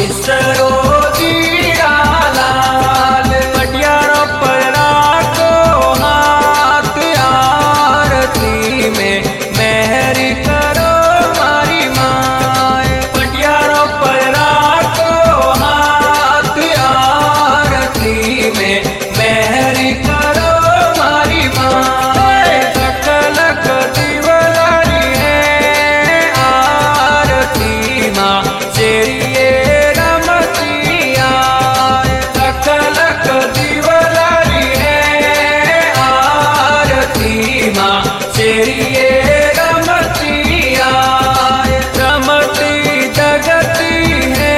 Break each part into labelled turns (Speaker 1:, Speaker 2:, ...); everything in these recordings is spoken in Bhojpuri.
Speaker 1: इसरो जीरा लाल पटियारो परा को हाथ आरती में मेहरी करो मारी माए। पटियारो परा को हाथ आरती में मेहरी करो मारी माए। सकलक दिवलारी है आरती माँ शेरिए रमती आए। सकलक दिवलारी है आरती माँ शेरिए रमती आए। रमती जगती है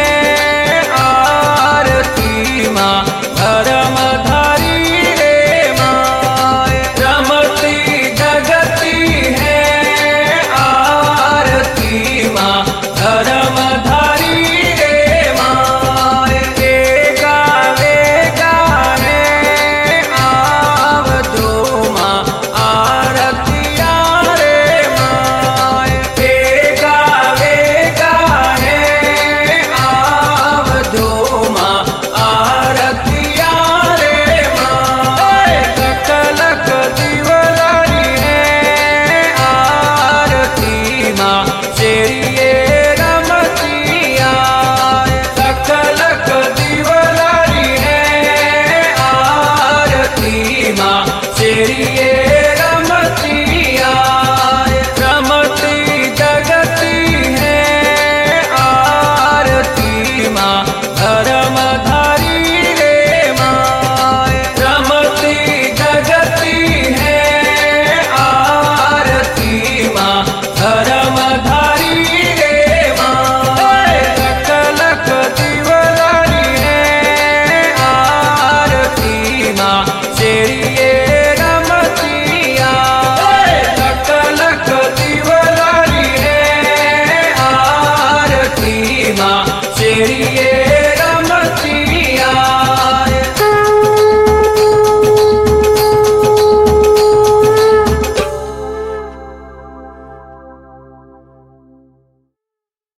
Speaker 1: आरती माँ धर्म धारी रे माए। रमती जगती है आरती माँ धर्म धारी रे माए। गावे गावे आवधो माँ आरतिया रे माए। गावे गावे आवधो माँ आरतिया रे माए। सकलक दिवलारी है आरती माँ शेरिए रमती आए। सकलक दिवलारी है आरती माँ शेरिए रमती आए। रमती जगती है आरती माँ धर्म धारी रे माए। रमती जगती है आरती माँ धर्म धारी रे माए। सकलक दिवलारी है आरती माँ शेरिए रमती आए। सकलक दिवलारी है आरती माँ शेरिए